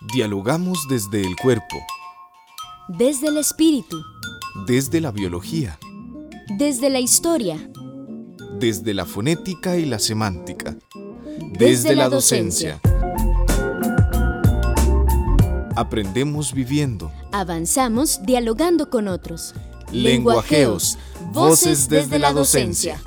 Dialogamos desde el cuerpo, desde el espíritu, desde la biología, desde la historia, desde la fonética y la semántica, desde la docencia. Aprendemos viviendo. Avanzamos dialogando con otros. Lenguajeos, voces desde la docencia.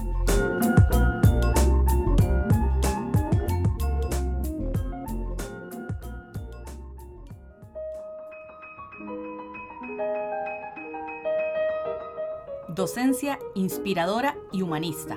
Docencia inspiradora y humanista.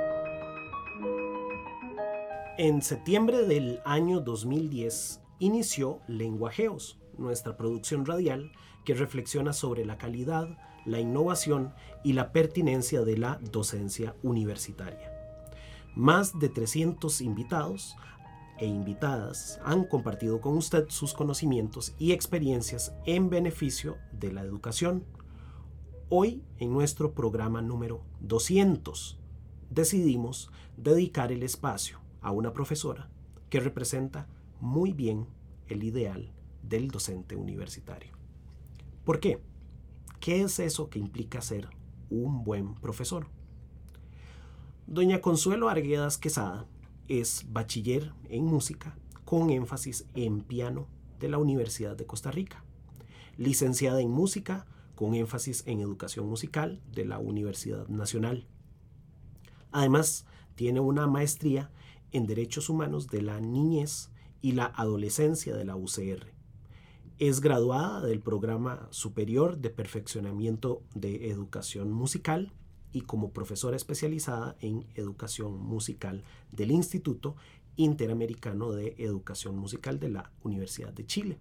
En septiembre del año 2010 inició Lenguajeos, nuestra producción radial que reflexiona sobre la calidad, la innovación y la pertinencia de la docencia universitaria. Más de 300 invitados e invitadas han compartido con usted sus conocimientos y experiencias en beneficio de la educación. Hoy, en nuestro programa número 200, decidimos dedicar el espacio a una profesora que representa muy bien el ideal del docente universitario. ¿Por qué? ¿Qué es eso que implica ser un buen profesor? Doña Consuelo Arguedas Quesada es bachiller en música con énfasis en piano de la Universidad de Costa Rica, licenciada en música con énfasis en educación musical de la Universidad Nacional. Además, tiene una maestría en Derechos Humanos de la Niñez y la Adolescencia de la UCR. Es graduada del Programa Superior de Perfeccionamiento de Educación Musical y como profesora especializada en Educación Musical del Instituto Interamericano de Educación Musical de la Universidad de Chile.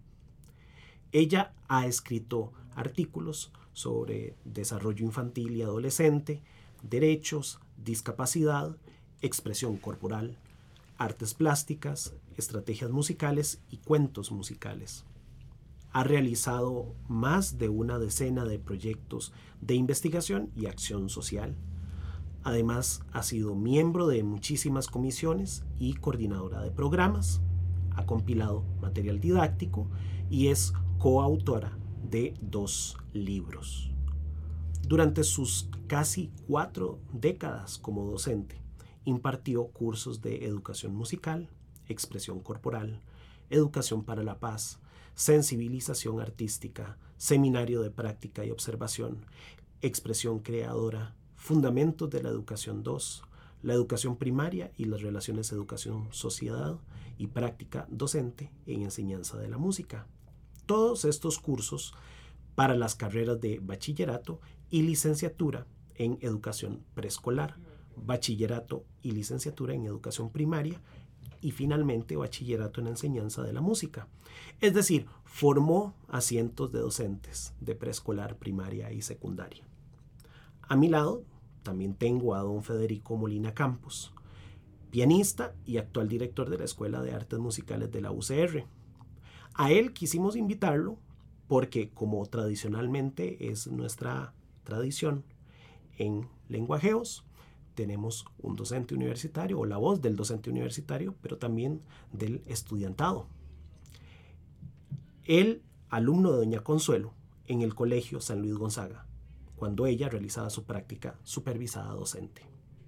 Ella ha escrito artículos sobre desarrollo infantil y adolescente, derechos, discapacidad, expresión corporal, artes plásticas, estrategias musicales y cuentos musicales. Ha realizado más de una decena de proyectos de investigación y acción social. Además, ha sido miembro de muchísimas comisiones y coordinadora de programas. Ha compilado material didáctico y es coautora de 2 libros. Durante sus casi 4 décadas como docente, impartió cursos de educación musical, expresión corporal, educación para la paz, sensibilización artística, seminario de práctica y observación, expresión creadora, fundamentos de la educación 2, la educación primaria y las relaciones educación-sociedad y práctica docente en enseñanza de la música. Todos estos cursos para las carreras de bachillerato y licenciatura en educación preescolar, bachillerato y licenciatura en educación primaria y finalmente bachillerato en enseñanza de la música. Es decir, formó a cientos de docentes de preescolar, primaria y secundaria. A mi lado también tengo a don Federico Molina Campos, pianista y actual director de la Escuela de Artes Musicales de la UCR. A él quisimos invitarlo porque, como tradicionalmente es nuestra tradición en Lenguajeos, tenemos un docente universitario o la voz del docente universitario, pero también del estudiantado. Él, alumno de doña Consuelo en el Colegio San Luis Gonzaga, cuando ella realizaba su práctica supervisada docente.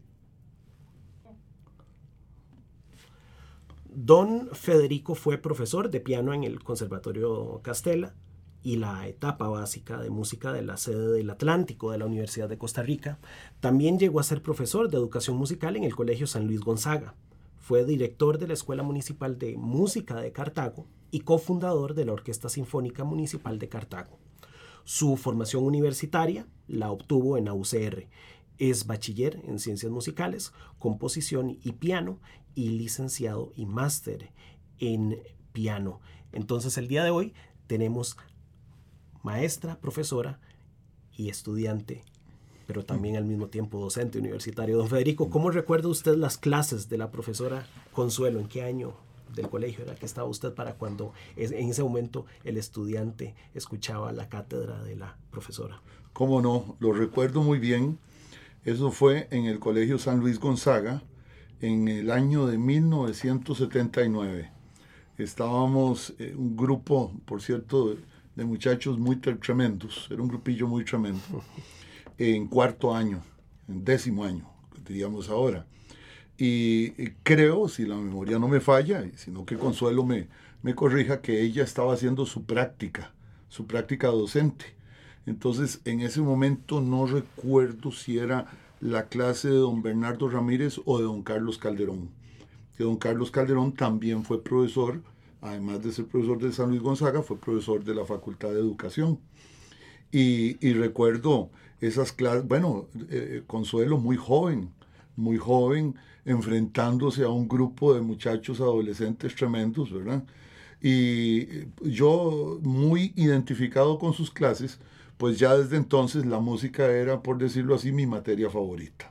Don Federico fue profesor de piano en el Conservatorio Castella y la etapa básica de música de la sede del Atlántico de la Universidad de Costa Rica. También llegó a ser profesor de educación musical en el Colegio San Luis Gonzaga. Fue director de la Escuela Municipal de Música de Cartago y cofundador de la Orquesta Sinfónica Municipal de Cartago. Su formación universitaria la obtuvo en la UCR. Es bachiller en Ciencias Musicales, Composición y Piano y licenciado y máster en piano. Entonces, el día de hoy tenemos maestra, profesora y estudiante, pero también al mismo tiempo docente universitario. Don Federico, ¿cómo recuerda usted las clases de la profesora Consuelo? ¿En qué año del colegio era que estaba usted para cuando en ese momento el estudiante escuchaba la cátedra de la profesora? ¿Cómo no? Lo recuerdo muy bien. Eso fue en el Colegio San Luis Gonzaga en el año de 1979. Estábamos un grupo, por cierto, de muchachos muy tremendos, era un grupillo muy tremendo, en cuarto año, en 10º año, diríamos ahora. Y creo, si la memoria no me falla, sino que Consuelo me corrija, que ella estaba haciendo su práctica docente. Entonces, en ese momento no recuerdo si era la clase de don Bernardo Ramírez o de don Carlos Calderón. Que don Carlos Calderón también fue profesor, además de ser profesor de San Luis Gonzaga, fue profesor de la Facultad de Educación. Y recuerdo esas clases, bueno, Consuelo muy joven, enfrentándose a un grupo de muchachos adolescentes tremendos, ¿verdad? Y yo muy identificado con sus clases, pues ya desde entonces la música era, por decirlo así, mi materia favorita.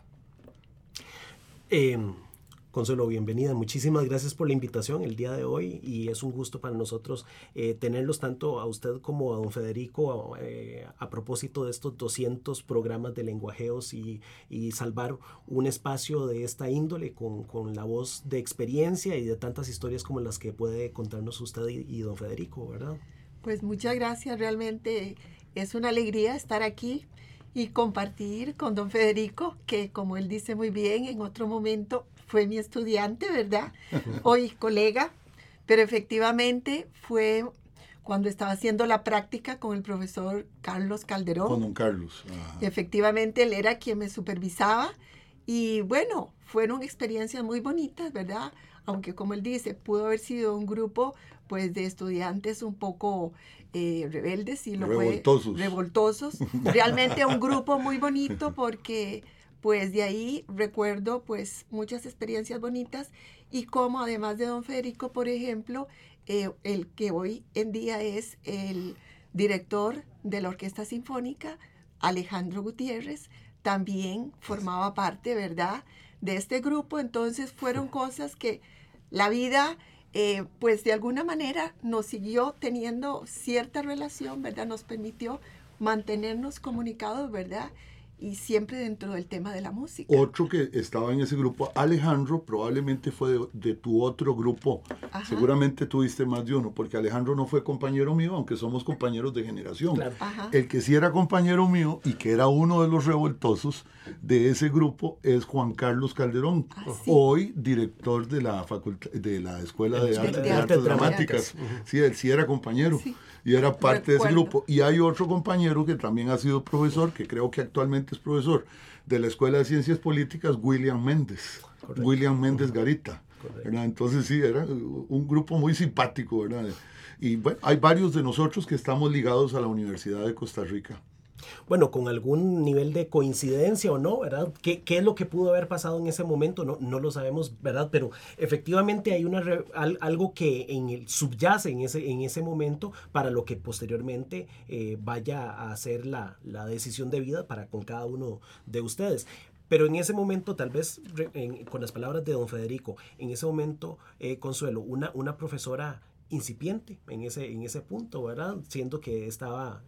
Consuelo, bienvenida. Muchísimas gracias por la invitación el día de hoy y es un gusto para nosotros tenerlos tanto a usted como a don Federico a propósito de estos 200 programas de lenguajeos y salvar un espacio de esta índole con la voz de experiencia y de tantas historias como las que puede contarnos usted y don Federico, ¿verdad? Pues muchas gracias, realmente es una alegría estar aquí y compartir con don Federico, que como él dice muy bien, en otro momento fue mi estudiante, ¿verdad? Hoy colega, pero efectivamente fue cuando estaba haciendo la práctica con el profesor Carlos Calderón. Con don Carlos. Efectivamente, él era quien me supervisaba y bueno, fueron experiencias muy bonitas, ¿verdad? Aunque como él dice, pudo haber sido un grupo pues de estudiantes un poco rebeldes y revoltosos. Realmente un grupo muy bonito porque pues de ahí recuerdo pues muchas experiencias bonitas y como además de don Federico, por ejemplo, el que hoy en día es el director de la Orquesta Sinfónica, Alejandro Gutiérrez, también formaba parte, ¿verdad?, de este grupo. Entonces fueron cosas que la vida pues de alguna manera nos siguió teniendo cierta relación, ¿verdad? Nos permitió mantenernos comunicados, ¿verdad? Y siempre dentro del tema de la música. Otro que estaba en ese grupo, Alejandro, probablemente fue de tu otro grupo. Ajá. Seguramente tuviste más de uno, porque Alejandro no fue compañero mío, aunque somos compañeros de generación. Claro. El que sí era compañero mío y que era uno de los revoltosos de ese grupo es Juan Carlos Calderón, sí. Hoy director de la facultad, de la Escuela de Artes Dramáticas. Sí, él sí era compañero. Sí. Y era parte de ese grupo. Y hay otro compañero que también ha sido profesor, que creo que actualmente es profesor de la Escuela de Ciencias Políticas, William Méndez. Correcto. William Méndez Garita. ¿Verdad? Entonces sí, era un grupo muy simpático, ¿verdad? Y bueno, hay varios de nosotros que estamos ligados a la Universidad de Costa Rica. Bueno, con algún nivel de coincidencia o no, ¿verdad? ¿Qué es lo que pudo haber pasado en ese momento? No lo sabemos, ¿verdad? Pero efectivamente hay algo que subyace en ese momento para lo que posteriormente vaya a ser la decisión de vida para con cada uno de ustedes. Pero en ese momento, tal vez, con las palabras de don Federico, en ese momento, Consuelo, una profesora incipiente en ese punto, ¿verdad? Siendo que estaba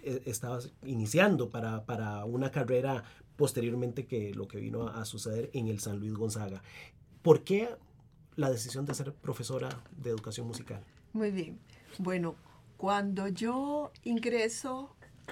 iniciando para una carrera posteriormente que lo que vino a suceder en el San Luis Gonzaga. ¿Por qué la decisión de ser profesora de educación musical? Muy bien. Bueno, cuando yo ingreso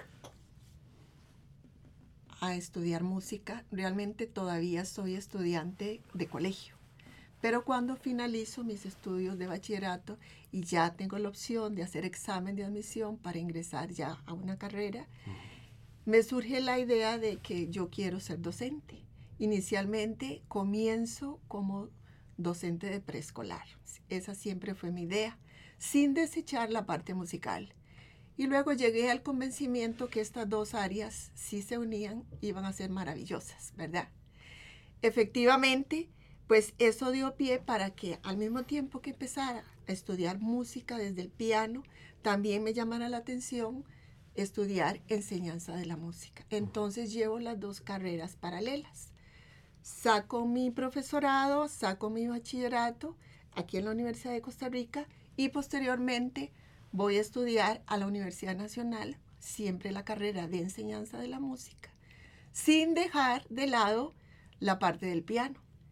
a estudiar música, realmente todavía soy estudiante de colegio. Pero cuando finalizo mis estudios de bachillerato y ya tengo la opción de hacer examen de admisión para ingresar ya a una carrera, me surge la idea de que yo quiero ser docente. Inicialmente comienzo como docente de preescolar. Esa siempre fue mi idea, sin desechar la parte musical. Y luego llegué al convencimiento que estas dos áreas, si se unían, iban a ser maravillosas, ¿verdad? Efectivamente, pues eso dio pie para que al mismo tiempo que empezara a estudiar música desde el piano, también me llamara la atención estudiar enseñanza de la música. Entonces llevo las dos carreras paralelas. Saco mi profesorado, saco mi bachillerato aquí en la Universidad de Costa Rica y posteriormente voy a estudiar a la Universidad Nacional, siempre la carrera de enseñanza de la música, sin dejar de lado la parte del piano.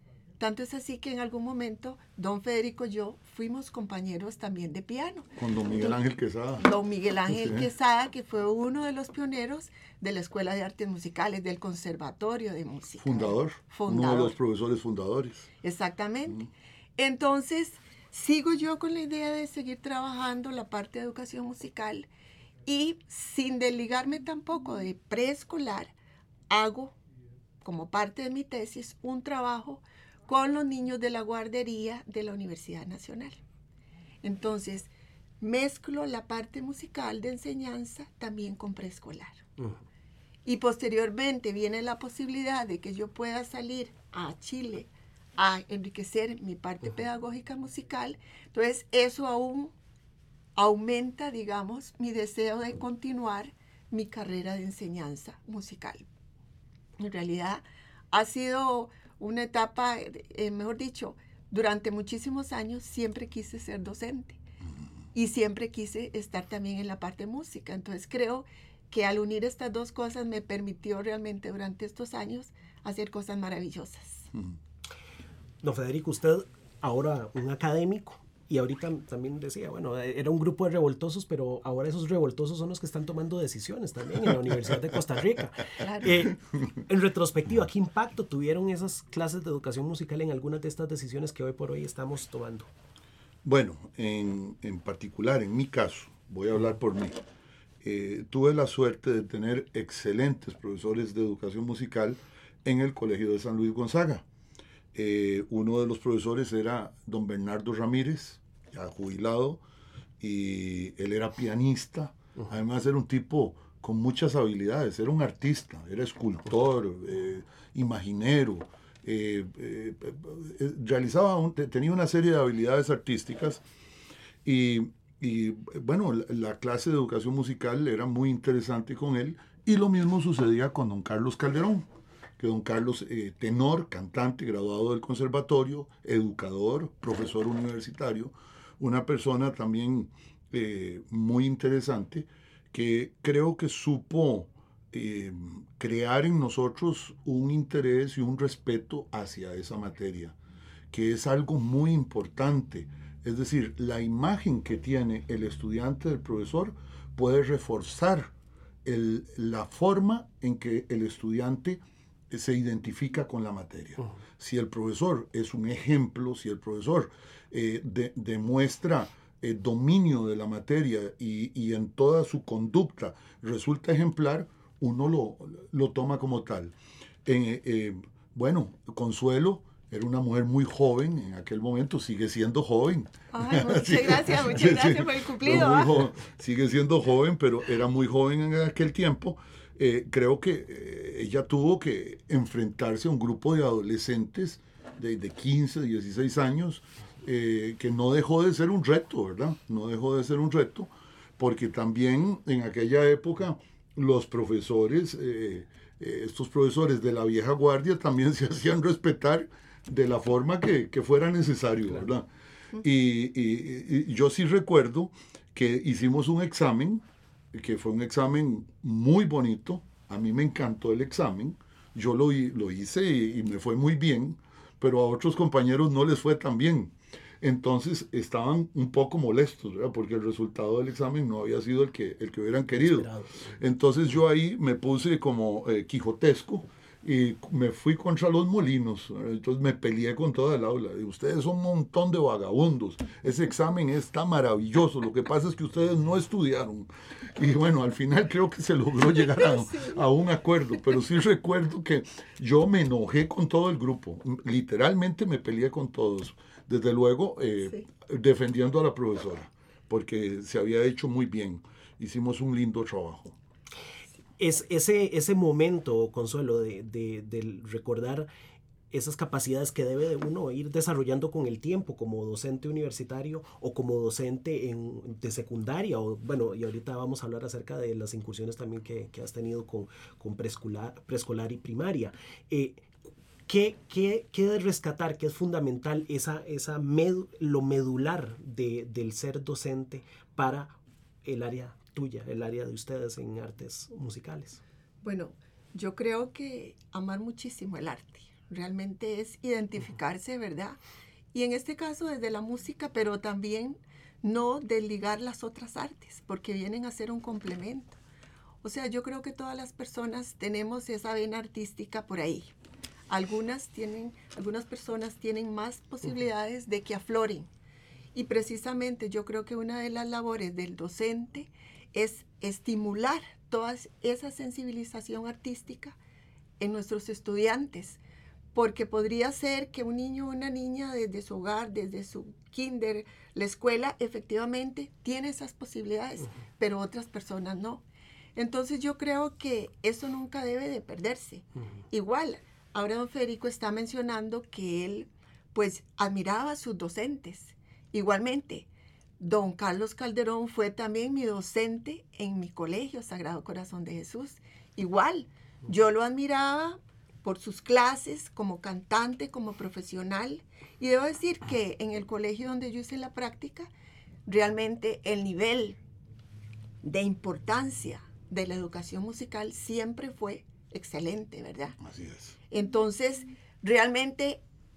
Tanto es así que en algún momento don Federico y yo fuimos compañeros también de piano. Con don Miguel Ángel Quesada. Don Miguel Ángel Quesada, que fue uno de los pioneros de la Escuela de Artes Musicales, del Conservatorio de Música. Fundador. Uno de los profesores fundadores. Exactamente. Entonces, sigo yo con la idea de seguir trabajando la parte de educación musical y sin desligarme tampoco de preescolar, hago como parte de mi tesis un trabajo con los niños de la guardería de la Universidad Nacional. Entonces, mezclo la parte musical de enseñanza también con preescolar. Y posteriormente viene la posibilidad de que yo pueda salir a Chile a enriquecer mi parte pedagógica musical. Entonces, eso aún aumenta, digamos, mi deseo de continuar mi carrera de enseñanza musical. En realidad, ha sido una etapa, mejor dicho, durante muchísimos años siempre quise ser docente y siempre quise estar también en la parte de música. Entonces creo que al unir estas dos cosas me permitió realmente durante estos años hacer cosas maravillosas. Don Federico, usted ahora un académico y ahorita también decía, bueno, era un grupo de revoltosos, pero ahora esos revoltosos son los que están tomando decisiones también en la Universidad de Costa Rica. Claro. En retrospectiva, ¿qué impacto tuvieron esas clases de educación musical en algunas de estas decisiones que hoy por hoy estamos tomando? Bueno, en particular, en mi caso, voy a hablar por mí. Tuve la suerte de tener excelentes profesores de educación musical en el Colegio de San Luis Gonzaga. Uno de los profesores era don Bernardo Ramírez, ya jubilado, y él era pianista. Además era un tipo con muchas habilidades, era un artista, era escultor, imaginero, tenía una serie de habilidades artísticas y bueno, la clase de educación musical era muy interesante con él, y lo mismo sucedía con don Carlos Calderón, que don Carlos, tenor, cantante, graduado del conservatorio, educador, profesor universitario, una persona también muy interesante, que creo que supo crear en nosotros un interés y un respeto hacia esa materia, que es algo muy importante. Es decir, la imagen que tiene el estudiante del profesor puede reforzar la forma en que el estudiante se identifica con la materia. Si el profesor es un ejemplo, si el profesor demuestra dominio de la materia y en toda su conducta resulta ejemplar, uno lo toma como tal. Bueno, Consuelo era una mujer muy joven en aquel momento, sigue siendo joven. Ay, muchas gracias por el cumplido. Sigue siendo joven, pero era muy joven en aquel tiempo. Creo que ella tuvo que enfrentarse a un grupo de adolescentes de 15, 16 años, que no dejó de ser un reto, ¿verdad? No dejó de ser un reto, porque también en aquella época los profesores, estos profesores de la vieja guardia, también se hacían respetar de la forma que fuera necesario, ¿verdad? Y yo sí recuerdo que hicimos un examen, que fue un examen muy bonito. A mí me encantó el examen, yo lo hice y me fue muy bien, pero a otros compañeros no les fue tan bien. Entonces estaban un poco molestos, ¿verdad? Porque el resultado del examen no había sido el que hubieran querido. Entonces yo ahí me puse como quijotesco y me fui contra los molinos. Entonces me peleé con toda el aula. Y ustedes son un montón de vagabundos. Ese examen está maravilloso. Lo que pasa es que ustedes no estudiaron. Y bueno, al final creo que se logró llegar a un acuerdo. Pero sí recuerdo que yo me enojé con todo el grupo. Literalmente me peleé con todos. Desde luego, defendiendo a la profesora, porque se había hecho muy bien. Hicimos un lindo trabajo. Es ese momento, Consuelo, de recordar esas capacidades que debe de uno ir desarrollando con el tiempo como docente universitario o como docente de secundaria, o bueno, y ahorita vamos a hablar acerca de las incursiones también que has tenido con preescolar y primaria. ¿Qué de rescatar, qué es fundamental lo medular del ser docente para el área tuya, el área de ustedes en artes musicales? Bueno, yo creo que amar muchísimo el arte, realmente es identificarse, ¿verdad? Y en este caso desde la música, pero también no desligar las otras artes, porque vienen a ser un complemento. O sea, yo creo que todas las personas tenemos esa vena artística por ahí. Algunas personas tienen más posibilidades de que afloren. Y precisamente yo creo que una de las labores del docente es estimular toda esa sensibilización artística en nuestros estudiantes, porque podría ser que un niño o una niña desde su hogar, desde su kinder, la escuela, efectivamente tiene esas posibilidades, pero otras personas no. Entonces yo creo que eso nunca debe de perderse. Igual, ahora don Federico está mencionando que él pues admiraba a sus docentes. Igualmente, don Carlos Calderón fue también mi docente en mi colegio Sagrado Corazón de Jesús. Igual, yo lo admiraba por sus clases como cantante, como profesional. Y debo decir que en el colegio donde yo hice la práctica, realmente el nivel de importancia de la educación musical siempre fue excelente, ¿verdad? Así es. Entonces, realmente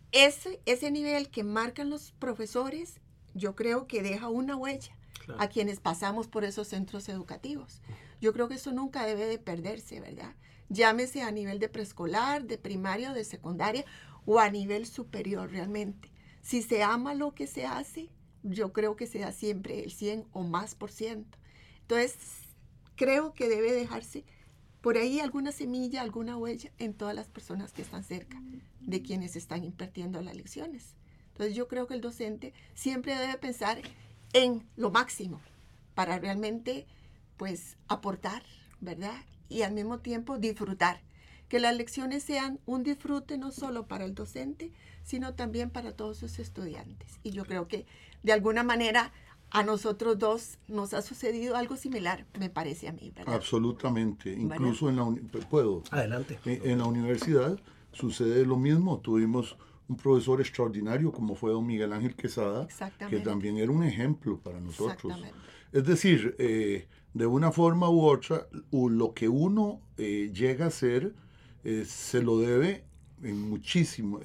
ese nivel que marcan los profesores, yo creo que deja una huella a quienes pasamos por esos centros educativos. Yo creo que eso nunca debe de perderse, ¿verdad? Llámese a nivel de preescolar, de primaria o de secundaria o a nivel superior realmente. Si se ama lo que se hace, yo creo que se da siempre el 100 o más %. Entonces, creo que debe dejarse por ahí alguna semilla, alguna huella en todas las personas que están cerca de quienes están impartiendo las lecciones. Entonces, yo creo que el docente siempre debe pensar en lo máximo para realmente, pues, aportar, ¿verdad? Y al mismo tiempo disfrutar. Que las lecciones sean un disfrute no solo para el docente, sino también para todos sus estudiantes. Y yo creo que de alguna manera a nosotros dos nos ha sucedido algo similar, me parece a mí, ¿verdad? Absolutamente. Incluso Adelante. En la universidad sucede lo mismo. Tuvimos un profesor extraordinario como fue don Miguel Ángel Quesada, que también era un ejemplo para nosotros. Es decir, de una forma u otra, lo que uno llega a ser se lo debe en muchísimo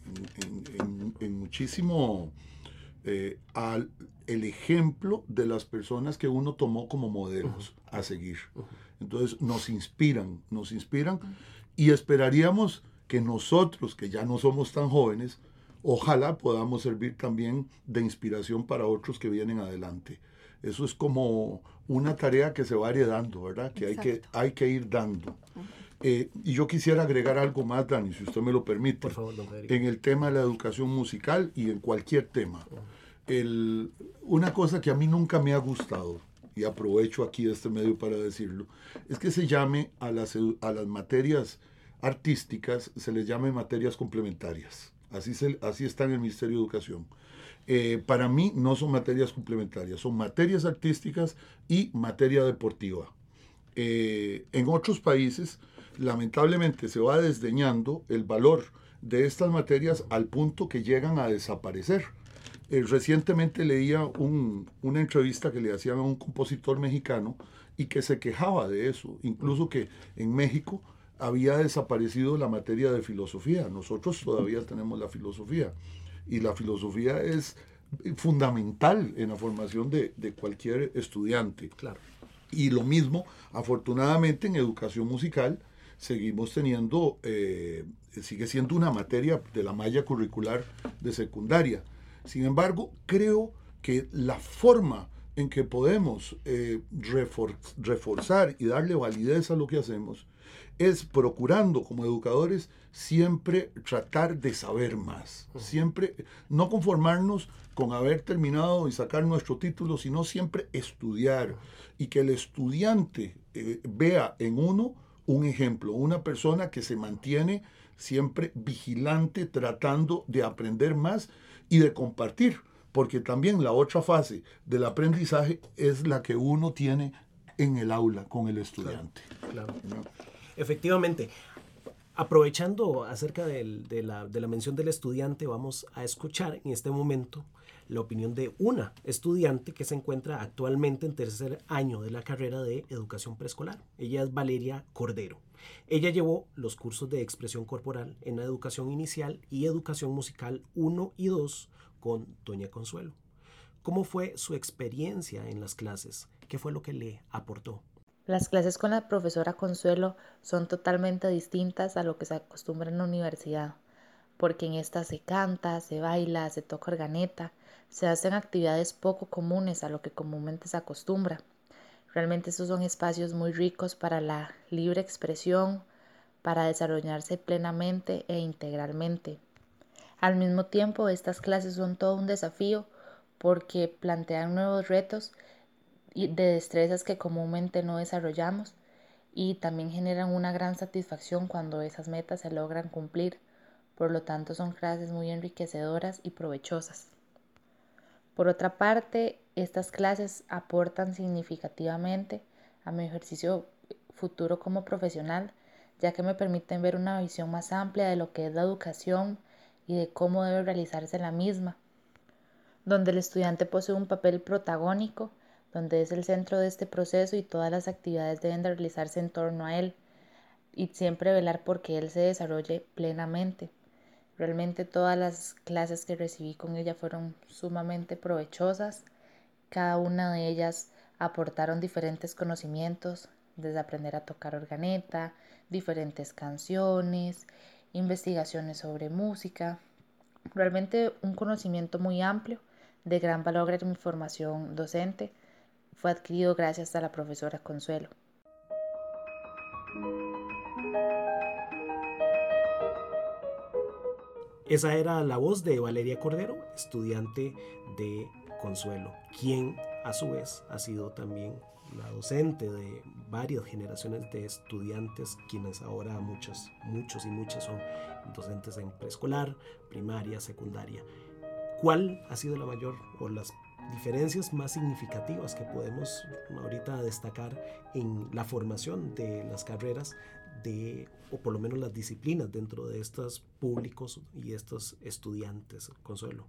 al el ejemplo de las personas que uno tomó como modelos a seguir. Entonces nos inspiran y esperaríamos que nosotros, que ya no somos tan jóvenes, ojalá podamos servir también de inspiración para otros que vienen adelante. Eso es como una tarea que se va heredando, ¿verdad? Que hay que ir dando. Y yo quisiera agregar algo más, Dani, si usted me lo permite. Por favor, don Federico. En el tema de la educación musical y en cualquier tema. Una cosa que a mí nunca me ha gustado, y aprovecho aquí este medio para decirlo, es que se llame a las materias artísticas, se les llame materias complementarias. Así está en el Ministerio de Educación. Para mí no son materias complementarias, son materias artísticas y materia deportiva. En otros países, lamentablemente, se va desdeñando el valor de estas materias al punto que llegan a desaparecer. Recientemente leía una entrevista que le hacían a un compositor mexicano y que se quejaba de eso, incluso que en México había desaparecido la materia de filosofía. Nosotros todavía tenemos la filosofía y la filosofía es fundamental en la formación de cualquier estudiante. Claro. Y lo mismo, afortunadamente, en educación musical seguimos teniendo, sigue siendo una materia de la malla curricular de secundaria. Sin embargo, creo que la forma en que podemos reforzar y darle validez a lo que hacemos es procurando como educadores siempre tratar de saber más, siempre no conformarnos con haber terminado y sacar nuestro título, sino siempre estudiar y que el estudiante vea en uno un ejemplo, una persona que se mantiene siempre vigilante, tratando de aprender más y de compartir, porque también la otra fase del aprendizaje es la que uno tiene en el aula con el estudiante. Claro. Efectivamente. Aprovechando acerca de la mención del estudiante, vamos a escuchar en este momento la opinión de una estudiante que se encuentra actualmente en tercer año de la carrera de educación preescolar. Ella es Valeria Cordero. Ella llevó los cursos de expresión corporal en la educación inicial y educación musical 1 y 2 con doña Consuelo. ¿Cómo fue su experiencia en las clases? ¿Qué fue lo que le aportó? Las clases con la profesora Consuelo son totalmente distintas a lo que se acostumbra en la universidad, porque en esta se canta, se baila, se toca organeta, se hacen actividades poco comunes a lo que comúnmente se acostumbra. Realmente estos son espacios muy ricos para la libre expresión, para desarrollarse plenamente e integralmente. Al mismo tiempo, estas clases son todo un desafío porque plantean nuevos retos de destrezas que comúnmente no desarrollamos y también generan una gran satisfacción cuando esas metas se logran cumplir. Por lo tanto, son clases muy enriquecedoras y provechosas. Por otra parte, estas clases aportan significativamente a mi ejercicio futuro como profesional, ya que me permiten ver una visión más amplia de lo que es la educación y de cómo debe realizarse la misma, donde el estudiante posee un papel protagónico, donde es el centro de este proceso y todas las actividades deben de realizarse en torno a él y siempre velar por que él se desarrolle plenamente. Realmente todas las clases que recibí con ella fueron sumamente provechosas. Cada una de ellas aportaron diferentes conocimientos, desde aprender a tocar organeta, diferentes canciones, investigaciones sobre música. Realmente un conocimiento muy amplio, de gran valor en mi formación docente, fue adquirido gracias a la profesora Consuelo. Esa era la voz de Valeria Cordero, estudiante de Consuelo, quien a su vez ha sido también la docente de varias generaciones de estudiantes, quienes ahora muchos y muchas son docentes en preescolar, primaria, secundaria. ¿Cuál ha sido la mayor o las diferencias más significativas que podemos ahorita destacar en la formación de las carreras o por lo menos las disciplinas dentro de estos públicos y estos estudiantes, Consuelo?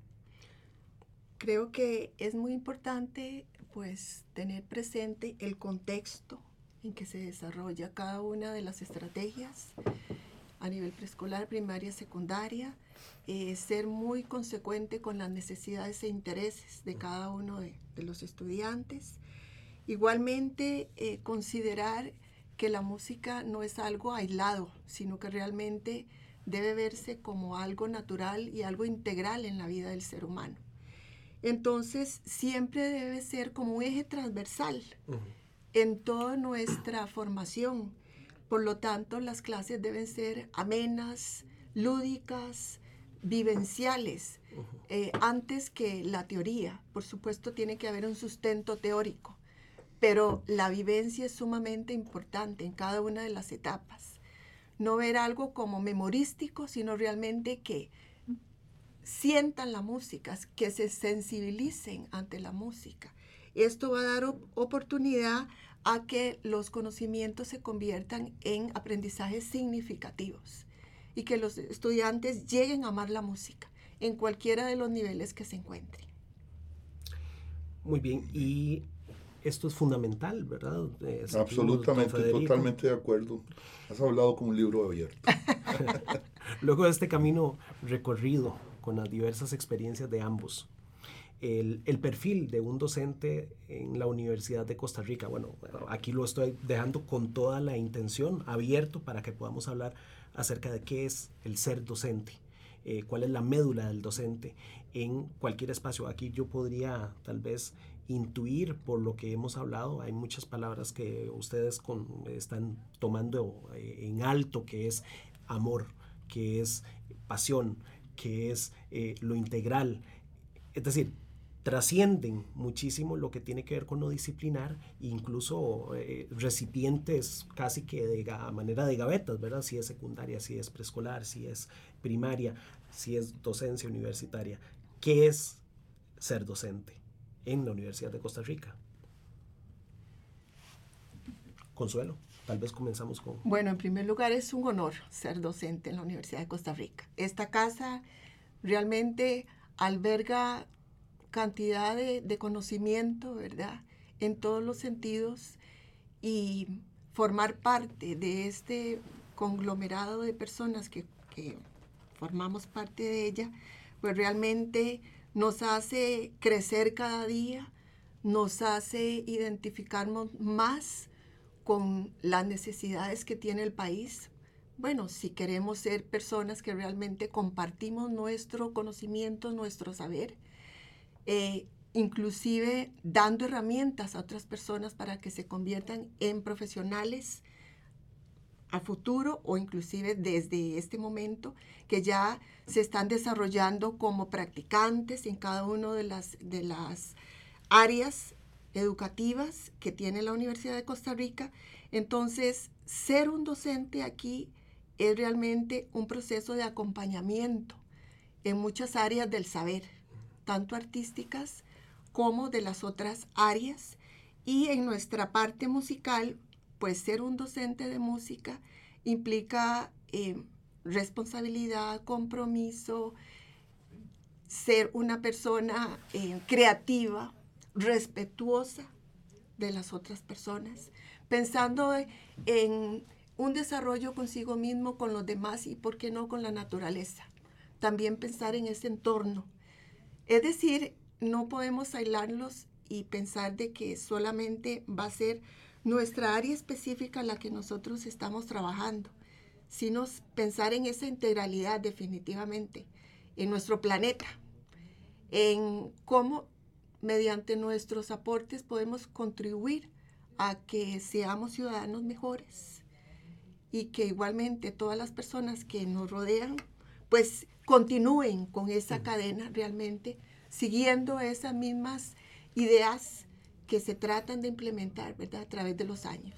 Creo que es muy importante pues tener presente el contexto en que se desarrolla cada una de las estrategias a nivel preescolar, primaria, secundaria, ser muy consecuente con las necesidades e intereses de cada uno de los estudiantes. Igualmente, considerar que la música no es algo aislado, sino que realmente debe verse como algo natural y algo integral en la vida del ser humano. Entonces, siempre debe ser como un eje transversal en toda nuestra formación. Por lo tanto, las clases deben ser amenas, lúdicas, vivenciales, antes que la teoría. Por supuesto, tiene que haber un sustento teórico, pero la vivencia es sumamente importante en cada una de las etapas. No ver algo como memorístico, sino realmente que sientan la música, que se sensibilicen ante la música. Esto va a dar oportunidad a que los conocimientos se conviertan en aprendizajes significativos y que los estudiantes lleguen a amar la música en cualquiera de los niveles que se encuentren. Muy bien, y esto es fundamental, ¿verdad? Absolutamente, totalmente de acuerdo. Has hablado con un libro abierto. Luego de este camino recorrido con las diversas experiencias de ambos, el perfil de un docente en la Universidad de Costa Rica, bueno, aquí lo estoy dejando con toda la intención abierto para que podamos hablar acerca de qué es el ser docente, cuál es la médula del docente en cualquier espacio. Aquí yo podría tal vez intuir por lo que hemos hablado, hay muchas palabras que ustedes están tomando en alto, que es amor, que es pasión, que es lo integral, es decir, trascienden muchísimo lo que tiene que ver con lo disciplinar, incluso recipientes casi que a manera de gavetas, ¿verdad? Si es secundaria, si es preescolar, si es primaria, si es docencia universitaria. ¿Qué es ser docente en la Universidad de Costa Rica? Consuelo. Tal vez comenzamos con... Bueno, en primer lugar es un honor ser docente en la Universidad de Costa Rica. Esta casa realmente alberga cantidad de conocimiento, ¿verdad? En todos los sentidos, y formar parte de este conglomerado de personas que formamos parte de ella, pues realmente nos hace crecer cada día, nos hace identificarnos más con las necesidades que tiene el país. Bueno, si queremos ser personas que realmente compartimos nuestro conocimiento, nuestro saber, inclusive dando herramientas a otras personas para que se conviertan en profesionales a futuro, o inclusive desde este momento que ya se están desarrollando como practicantes en cada una de las áreas educativas que tiene la Universidad de Costa Rica. Entonces, ser un docente aquí es realmente un proceso de acompañamiento en muchas áreas del saber, tanto artísticas como de las otras áreas. Y en nuestra parte musical, pues ser un docente de música implica responsabilidad, compromiso, ser una persona creativa, respetuosa de las otras personas, pensando en un desarrollo consigo mismo, con los demás y, ¿por qué no, con la naturaleza? También pensar en ese entorno. Es decir, no podemos aislarlos y pensar de que solamente va a ser nuestra área específica la que nosotros estamos trabajando, sino pensar en esa integralidad definitivamente, en nuestro planeta, en cómo mediante nuestros aportes podemos contribuir a que seamos ciudadanos mejores, y que igualmente todas las personas que nos rodean pues continúen con esa cadena, realmente siguiendo esas mismas ideas que se tratan de implementar, ¿verdad?, a través de los años.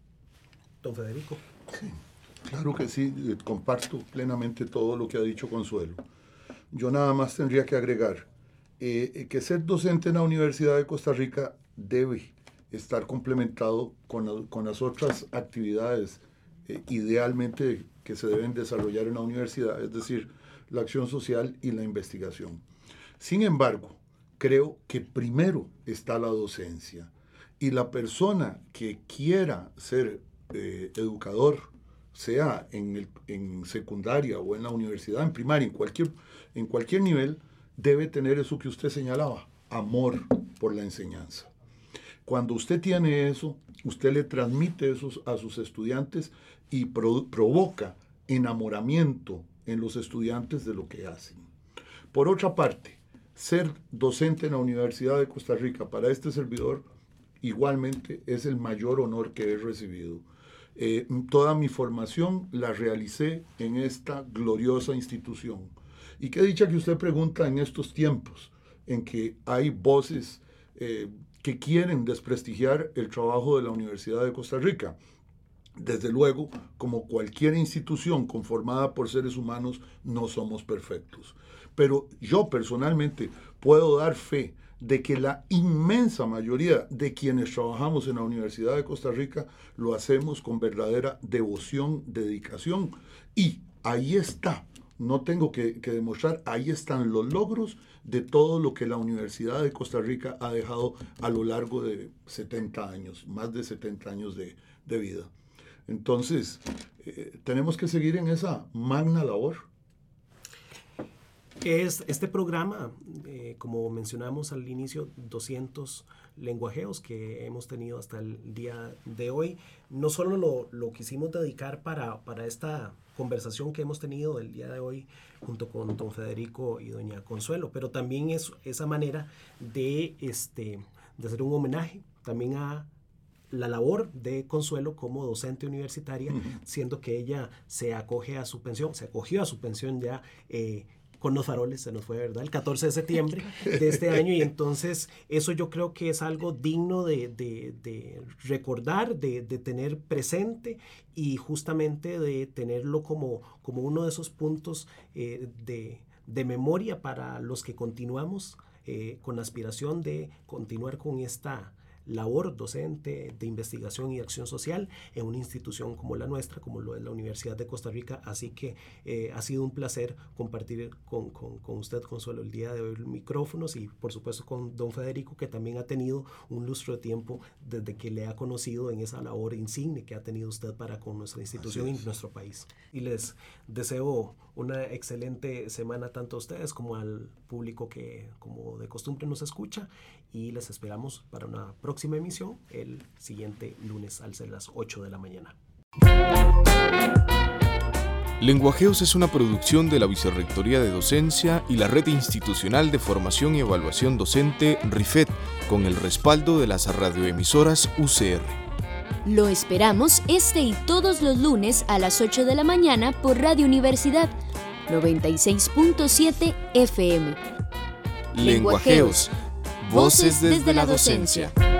Don Federico. Sí, claro que sí, comparto plenamente todo lo que ha dicho Consuelo. Yo nada más tendría que agregar que ser docente en la Universidad de Costa Rica debe estar complementado con las otras actividades idealmente que se deben desarrollar en la universidad, es decir, la acción social y la investigación. Sin embargo, creo que primero está la docencia, y la persona que quiera ser educador, sea en secundaria o en la universidad, en primaria, en cualquier nivel, debe tener eso que usted señalaba, amor por la enseñanza. Cuando usted tiene eso, usted le transmite eso a sus estudiantes y provoca enamoramiento en los estudiantes de lo que hacen. Por otra parte, ser docente en la Universidad de Costa Rica para este servidor igualmente es el mayor honor que he recibido. Toda mi formación la realicé en esta gloriosa institución. Y qué dicha que usted pregunta en estos tiempos en que hay voces que quieren desprestigiar el trabajo de la Universidad de Costa Rica. Desde luego, como cualquier institución conformada por seres humanos, no somos perfectos. Pero yo personalmente puedo dar fe de que la inmensa mayoría de quienes trabajamos en la Universidad de Costa Rica lo hacemos con verdadera devoción, dedicación, y ahí está. No tengo que demostrar, ahí están los logros de todo lo que la Universidad de Costa Rica ha dejado a lo largo de 70 años, más de 70 años de vida. Entonces, tenemos que seguir en esa magna labor. Este programa, como mencionamos al inicio, 200 lenguajeos que hemos tenido hasta el día de hoy, no solo lo quisimos dedicar para esta conversación que hemos tenido el día de hoy junto con don Federico y doña Consuelo, pero también es esa manera de hacer un homenaje también a la labor de Consuelo como docente universitaria, siendo que ella se acogió a su pensión ya con los faroles, se nos fue, ¿verdad?, el 14 de septiembre de este año, y entonces eso yo creo que es algo digno de recordar, de tener presente, y justamente de tenerlo como uno de esos puntos de memoria para los que continuamos con la aspiración de continuar con esta labor docente de investigación y acción social en una institución como la nuestra, como lo es la Universidad de Costa Rica. Así que ha sido un placer compartir con usted, Consuelo, el día de hoy los micrófonos, y por supuesto con don Federico, que también ha tenido un lustro de tiempo desde que le ha conocido en esa labor insigne que ha tenido usted para con nuestra institución y nuestro país. Y les deseo una excelente semana tanto a ustedes como al público que como de costumbre nos escucha, y les esperamos para una próxima emisión el siguiente lunes a las 8 de la mañana. Lenguajeos es una producción de la Vicerrectoría de Docencia y la Red Institucional de Formación y Evaluación Docente RIFED, con el respaldo de las radioemisoras UCR. Lo esperamos este y todos los lunes a las 8 de la mañana por Radio Universidad 96.7 FM. Lenguajeos, voces desde la docencia.